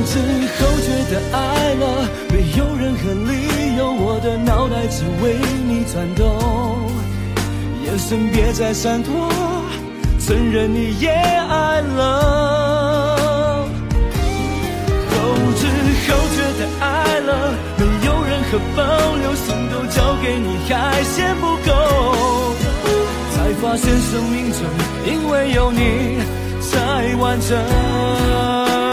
之后觉得爱了没有任何理由，我的脑袋只为你转动，眼神别再闪躲，承认你也爱了。后知后觉得爱了没有任何保留，心都交给你还嫌不够，才发现生命中因为有你才完整。